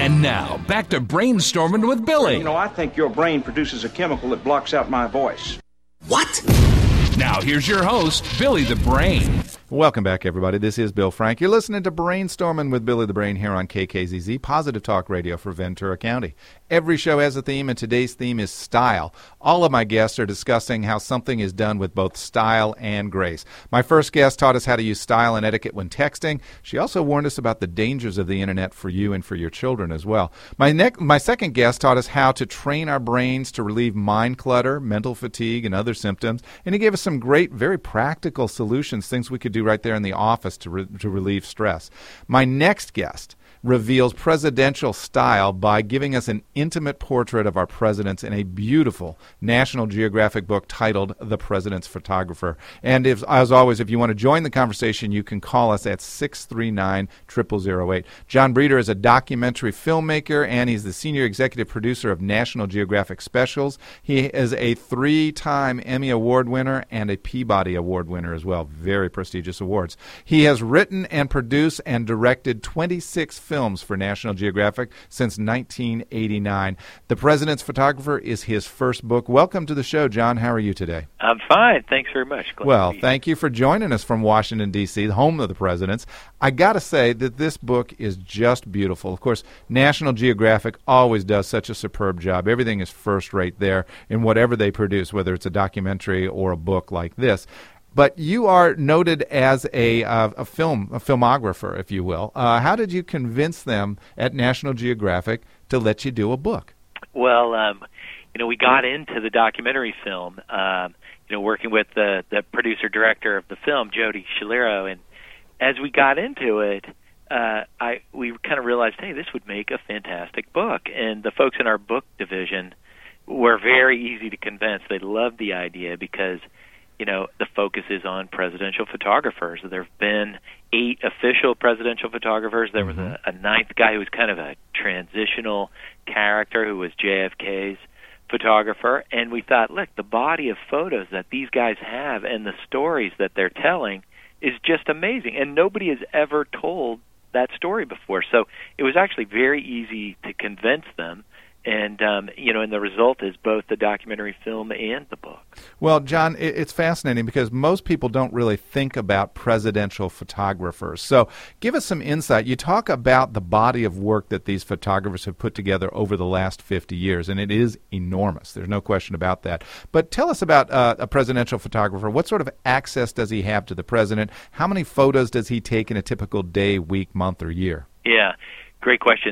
And now, back to Brainstorming with Billy. You know, I think your brain produces a chemical that blocks out my voice. What? Now, here's your host, Billy the Brain. Welcome back, everybody. This is Bill Frank. You're listening to Brainstorming with Billy the Brain here on KKZZ, Positive Talk Radio for Ventura County. Every show has a theme, and today's theme is style. All of my guests are discussing how something is done with both style and grace. My first guest taught us how to use style and etiquette when texting. She also warned us about the dangers of the internet for you and for your children as well. My second guest taught us how to train our brains to relieve mind clutter, mental fatigue, and other symptoms. And he gave us some great, very practical solutions, things we could do right there in the office to relieve stress. My next guest reveals presidential style by giving us an intimate portrait of our presidents in a beautiful National Geographic book titled The President's Photographer. And as always, if you want to join the conversation, you can call us at 639-0008. John Breeder is a documentary filmmaker, and he's the senior executive producer of National Geographic Specials. He is a 3-time Emmy Award winner and a Peabody Award winner as well. Very prestigious awards. He has written and produced and directed 26 films for National Geographic since 1989. The President's Photographer is his first book. Welcome to the show, John. How are you today? I'm fine. Thanks very much. Well, thank you for joining us from Washington, D.C., the home of the presidents. I got to say that this book is just beautiful. Of course, National Geographic always does such a superb job. Everything is first rate there in whatever they produce, whether it's a documentary or a book like this. But you are noted as a filmographer, if you will. How did you convince them at National Geographic to let you do a book? Well, we got into the documentary film, working with the producer-director of the film, Jody Shalero, and as we got into it, we kind of realized, hey, this would make a fantastic book. And the folks in our book division were very easy to convince. They loved the idea because the focus is on presidential photographers. There have been 8 official presidential photographers. There was a 9th guy who was kind of a transitional character who was JFK's photographer. And we thought, look, the body of photos that these guys have and the stories that they're telling is just amazing. And nobody has ever told that story before. So it was actually very easy to convince them. And, and the result is both the documentary film and the book. Well, John, it's fascinating because most people don't really think about presidential photographers. So give us some insight. You talk about the body of work that these photographers have put together over the last 50 years, and it is enormous. There's no question about that. But tell us about a presidential photographer. What sort of access does he have to the president? How many photos does he take in a typical day, week, month, or year? Yeah, great questions.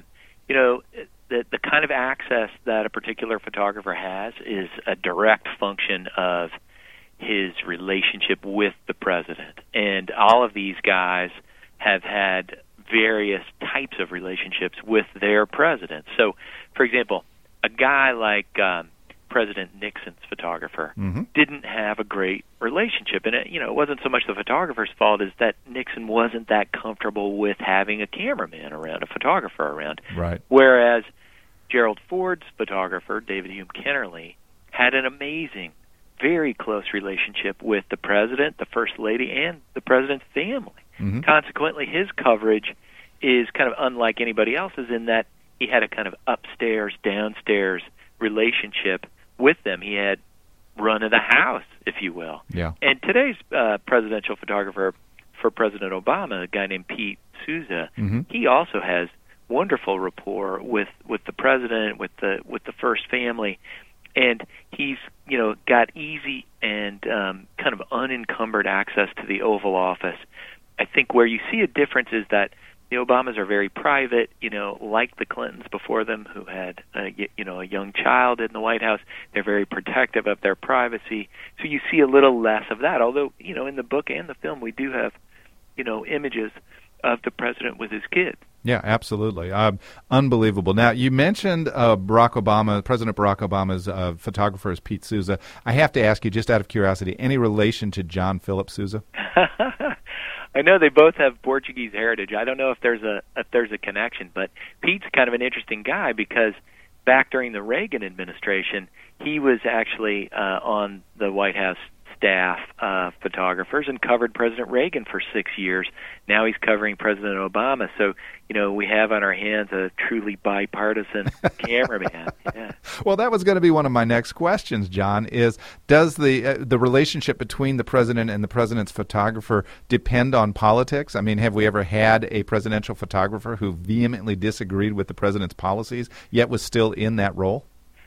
The kind of access that a particular photographer has is a direct function of his relationship with the president. And all of these guys have had various types of relationships with their president. So, for example, a guy like President Nixon's photographer didn't have a great relationship. And it wasn't so much the photographer's fault as that Nixon wasn't that comfortable with having a cameraman around, a photographer around. Right. Whereas Gerald Ford's photographer, David Hume Kennerly, had an amazing, very close relationship with the president, the first lady, and the president's family. Consequently, his coverage is kind of unlike anybody else's in that he had a kind of upstairs, downstairs relationship with them. He had run of the house, if you will. Yeah. And today's presidential photographer for President Obama, a guy named Pete Souza, he also has wonderful rapport with the president, with the first family, and he's got easy and kind of unencumbered access to the Oval Office. I think where you see a difference is that the Obamas are very private, like the Clintons before them, who had a young child in the White House. They're very protective of their privacy, so you see a little less of that. Although in the book and the film we do have images of the president with his kids. Yeah, absolutely. Unbelievable. Now, you mentioned Barack Obama, President Barack Obama's photographer is Pete Souza. I have to ask you, just out of curiosity, any relation to John Philip Sousa? I know they both have Portuguese heritage. I don't know if there's a connection, but Pete's kind of an interesting guy because back during the Reagan administration, he was actually on the White House staff photographers and covered President Reagan for 6 years. Now he's covering President Obama. So, we have on our hands a truly bipartisan cameraman. Yeah. Well, that was going to be one of my next questions, John, is does the relationship between the president and the president's photographer depend on politics? I mean, have we ever had a presidential photographer who vehemently disagreed with the president's policies, yet was still in that role?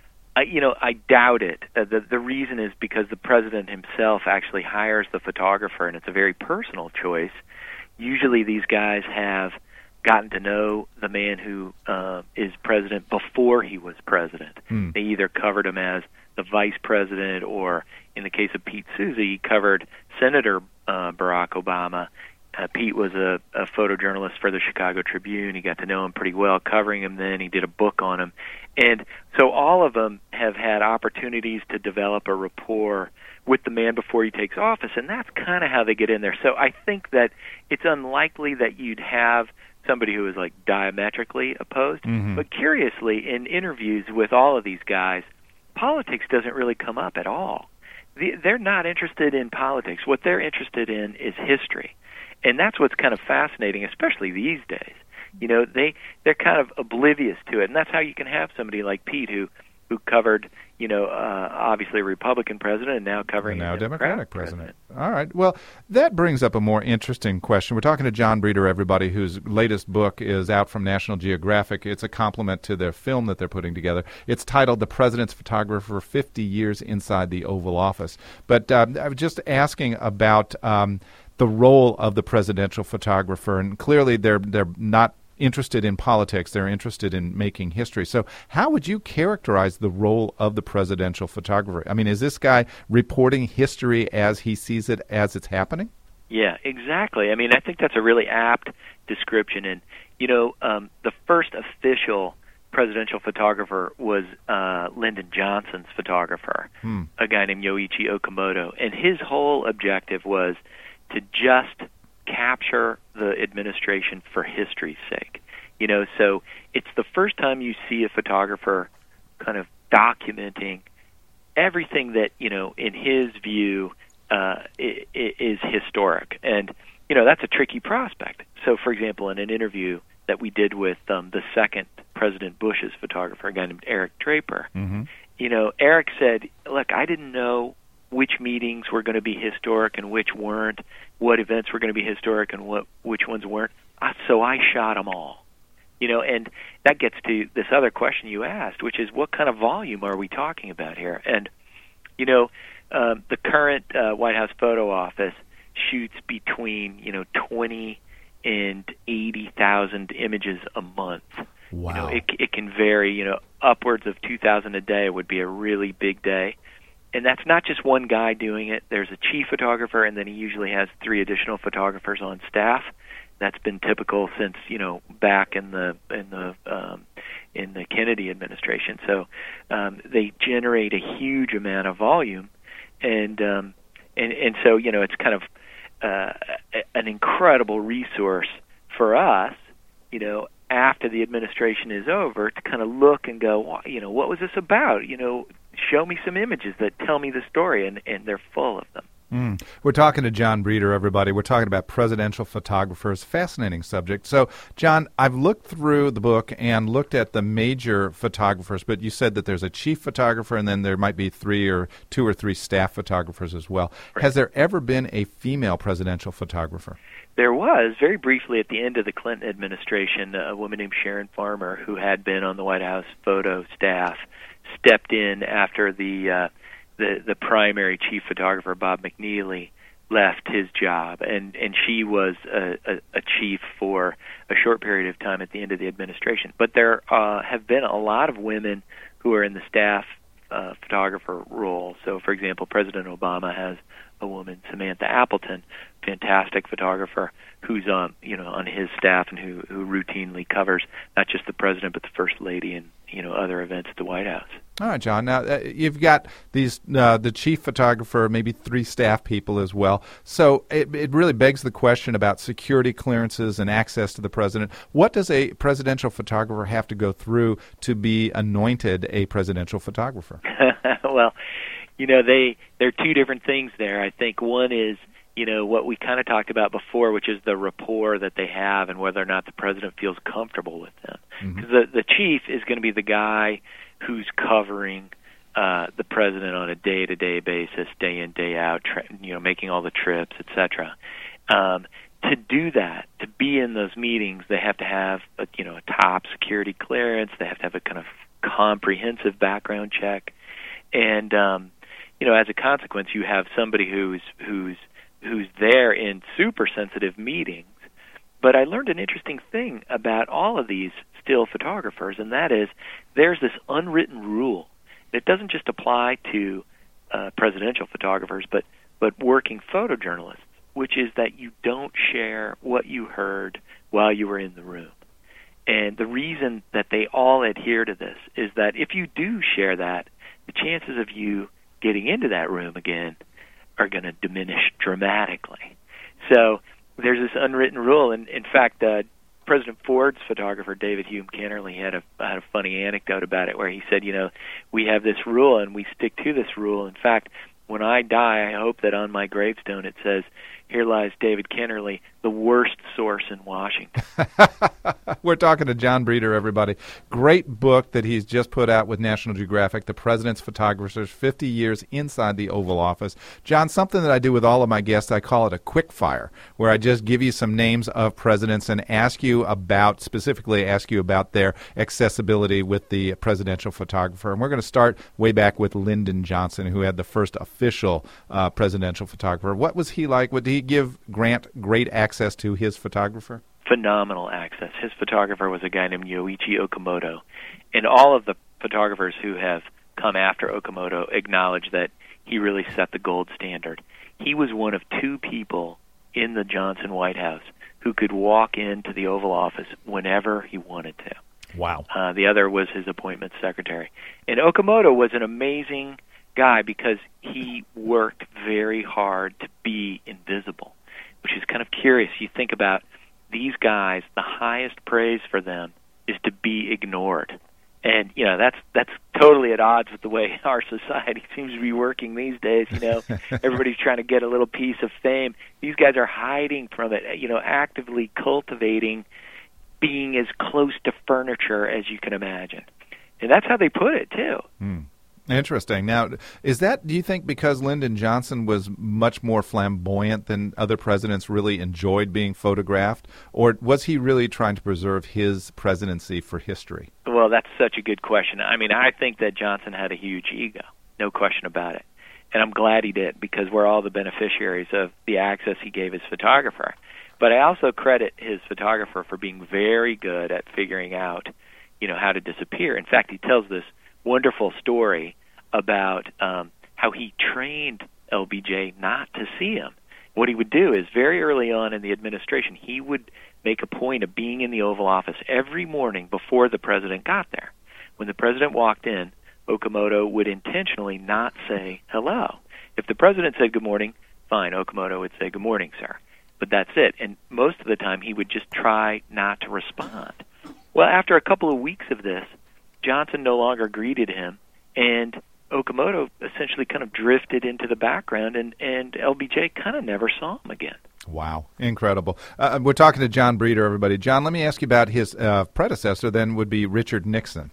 I doubt it. The reason is because the president himself actually hires the photographer, and it's a very personal choice. Usually these guys have gotten to know the man who is president before he was president. They either covered him as the vice president, or in the case of Pete Souza, he covered Senator Barack Obama. Pete was a photojournalist for the Chicago Tribune. He got to know him pretty well, covering him then. He did a book on him. And so all of them have had opportunities to develop a rapport with the man before he takes office, and that's kind of how they get in there. So I think that it's unlikely that you'd have somebody who is like diametrically opposed. But curiously, in interviews with all of these guys, politics doesn't really come up at all. They're not interested in politics. What they're interested in is history. And that's what's kind of fascinating, especially these days. They're kind of oblivious to it, and that's how you can have somebody like Pete who covered, obviously a Republican president and now covering a Democratic president. All right. Well, that brings up a more interesting question. We're talking to John Breeder, everybody, whose latest book is out from National Geographic. It's a complement to their film that they're putting together. It's titled The President's Photographer, 50 Years Inside the Oval Office. But I was just asking about the role of the presidential photographer, and clearly they're not interested in politics. They're interested in making history. So how would you characterize the role of the presidential photographer? I mean, is this guy reporting history as he sees it as it's happening? Yeah, exactly. I mean, I think that's a really apt description. And, the first official presidential photographer was Lyndon Johnson's photographer, a guy named Yoichi Okamoto. And his whole objective was to just capture the administration for history's sake. So it's the first time you see a photographer kind of documenting everything that, in his view, is historic. And, that's a tricky prospect. So, for example, in an interview that we did with the second President Bush's photographer, a guy named Eric Draper, Eric said, look, I didn't know which meetings were going to be historic and which weren't, what events were going to be historic and which ones weren't. So I shot them all. And that gets to this other question you asked, which is what kind of volume are we talking about here? And, the current White House photo office shoots between, 20 and 80,000 images a month. Wow. It can vary, upwards of 2,000 a day would be a really big day. And that's not just one guy doing it. There's a chief photographer, and then he usually has 3 additional photographers on staff. That's been typical since back in the Kennedy administration. So they generate a huge amount of volume, and so it's kind of an incredible resource for us. After the administration is over, to kind of look and go, what was this about? Show me some images that tell me the story, and they're full of them. We're talking to John Breeder, everybody. We're talking about presidential photographers. Fascinating subject. So, John, I've looked through the book and looked at the major photographers, but you said that there's a chief photographer and then there might be 2 or 3 staff photographers as well. Right. Has there ever been a female presidential photographer? There was, very briefly at the end of the Clinton administration, a woman named Sharon Farmer, who had been on the White House photo staff, stepped in after the primary chief photographer, Bob McNeely, left his job, and she was a chief for a short period of time at the end of the administration. But there have been a lot of women who are in the staff photographer role. So, for example, President Obama has a woman, Samantha Appleton, fantastic photographer, who's on his staff and who routinely covers not just the president but the first lady and other events at the White House. All right, John. Now you've got these the chief photographer, maybe 3 staff people as well. So it really begs the question about security clearances and access to the president. What does a presidential photographer have to go through to be anointed a presidential photographer? Well, there are two different things there. I think one is, what we kind of talked about before, which is the rapport that they have and whether or not the president feels comfortable with them. Because the chief is going to be the guy who's covering the president on a day-to-day basis, day in, day out, making all the trips, etc. To do that, to be in those meetings, they have to have a top security clearance. They have to have a kind of comprehensive background check, and as a consequence, you have somebody who's there in super sensitive meetings. But I learned an interesting thing about all of these still photographers, and that is there's this unwritten rule. It doesn't just apply to presidential photographers, but working photojournalists, which is that you don't share what you heard while you were in the room. And the reason that they all adhere to this is that if you do share that, the chances of you getting into that room again are going to diminish dramatically. So there's this unwritten rule. And in fact, President Ford's photographer, David Hume Kennerly, had a funny anecdote about it where he said, we have this rule and we stick to this rule. In fact, when I die, I hope that on my gravestone it says, "Here lies David Kennerly, the worst source in Washington." We're talking to John Breeder, everybody. Great book that he's just put out with National Geographic, The President's Photographers, 50 Years Inside the Oval Office. John, something that I do with all of my guests, I call it a quick fire, where I just give you some names of presidents and specifically ask you about their accessibility with the presidential photographer. And we're going to start way back with Lyndon Johnson, who had the first official presidential photographer. What was he like? Did he give Grant great access to his photographer? Phenomenal access. His photographer was a guy named Yoichi Okamoto. And all of the photographers who have come after Okamoto acknowledge that he really set the gold standard. He was one of two people in the Johnson White House who could walk into the Oval Office whenever he wanted to. Wow. The other was his appointment secretary. And Okamoto was an amazing guy because he worked very hard to be invisible, which is kind of curious. You think about these guys, the highest praise for them is to be ignored. And, that's totally at odds with the way our society seems to be working these days. Everybody's trying to get a little piece of fame. These guys are hiding from it, actively cultivating being as close to furniture as you can imagine. And that's how they put it, too. Interesting. Now, do you think because Lyndon Johnson was much more flamboyant than other presidents really enjoyed being photographed, or was he really trying to preserve his presidency for history? Well, that's such a good question. I mean, I think that Johnson had a huge ego, no question about it. And I'm glad he did, because we're all the beneficiaries of the access he gave his photographer. But I also credit his photographer for being very good at figuring out, how to disappear. In fact, he tells this wonderful story about how he trained LBJ not to see him. What he would do is very early on in the administration, he would make a point of being in the Oval Office every morning before the president got there. When the president walked in, Okamoto would intentionally not say hello. If the president said good morning, fine, Okamoto would say good morning, sir. But that's it. And most of the time he would just try not to respond. Well, after a couple of weeks of this, Johnson no longer greeted him, and Okamoto essentially kind of drifted into the background, and LBJ kind of never saw him again. Wow. Incredible. We're talking to John Breeder, everybody. John, let me ask you about his predecessor, then, would be Richard Nixon.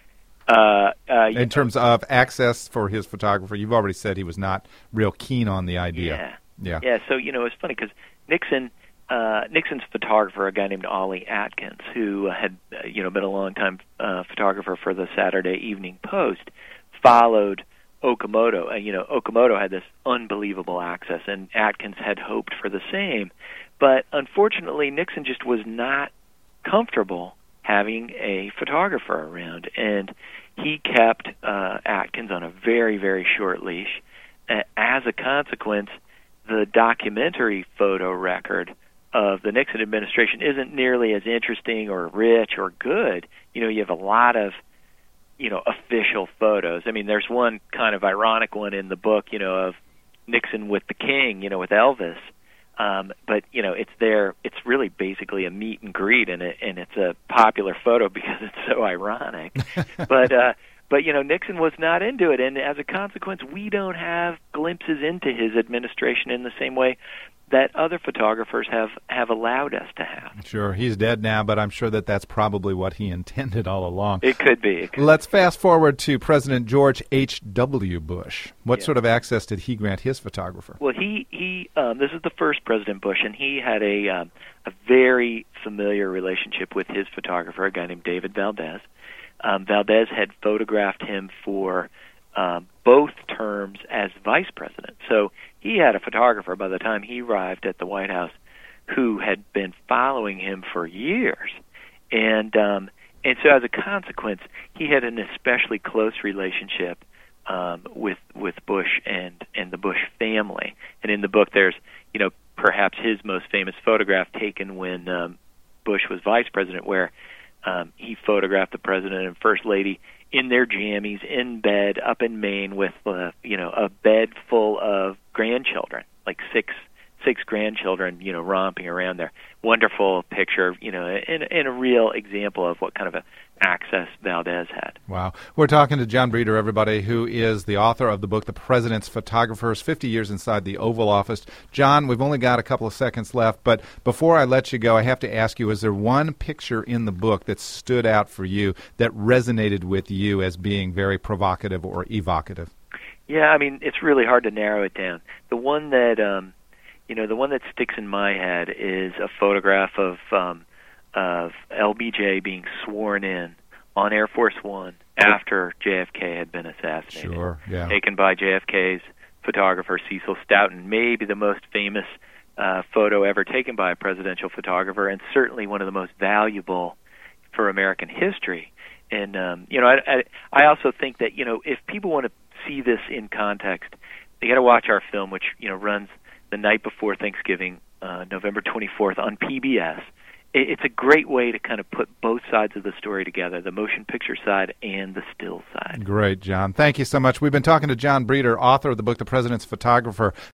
In terms of access for his photographer, you've already said he was not real keen on the idea. Yeah, so, it's funny because Nixon's photographer, a guy named Ollie Atkins, who had been a long-time photographer for the Saturday Evening Post, followed Okamoto. Okamoto had this unbelievable access, and Atkins had hoped for the same. But unfortunately, Nixon just was not comfortable having a photographer around, and he kept Atkins on a very, very short leash. As a consequence, the documentary photo record of the Nixon administration isn't nearly as interesting or rich or good. You have a lot of official photos. I mean, there's one kind of ironic one in the book, of Nixon with the king, with Elvis. But, it's there. It's really basically a meet and greet, and it's a popular photo because it's so ironic. But But, Nixon was not into it, and as a consequence, we don't have glimpses into his administration in the same way that other photographers have allowed us to have. Sure, he's dead now, but I'm sure that's probably what he intended all along. It could be. Let's fast forward to President George H.W. Bush. What sort of access did he grant his photographer? Well, he this is the first President Bush, and he had a very familiar relationship with his photographer, a guy named David Valdez. Valdez had photographed him for both terms as vice president. So he had a photographer by the time he arrived at the White House who had been following him for years. And so as a consequence, he had an especially close relationship with Bush and the Bush family. And in the book there's, perhaps his most famous photograph taken when Bush was vice president, where he photographed the president and first lady in their jammies, in bed, up in Maine, with a bed full of grandchildren, like six grandchildren, romping around there. Wonderful picture, and a real example of what kind of a access Valdez had. Wow. We're talking to John Breeder, everybody, who is the author of the book, The President's Photographers, 50 Years Inside the Oval Office. John, we've only got a couple of seconds left, but before I let you go, I have to ask you, is there one picture in the book that stood out for you, that resonated with you as being very provocative or evocative? Yeah, it's really hard to narrow it down. The one that the one that sticks in my head is a photograph of LBJ being sworn in on Air Force One after JFK had been assassinated. Sure, yeah. Taken by JFK's photographer, Cecil Stoughton, maybe the most famous photo ever taken by a presidential photographer, and certainly one of the most valuable for American history. And, I also think that, if people want to see this in context, they got to watch our film, which, runs the night before Thanksgiving, November 24th on PBS. It's a great way to kind of put both sides of the story together, the motion picture side and the still side. Great, John. Thank you so much. We've been talking to John Breeder, author of the book, The President's Photographer.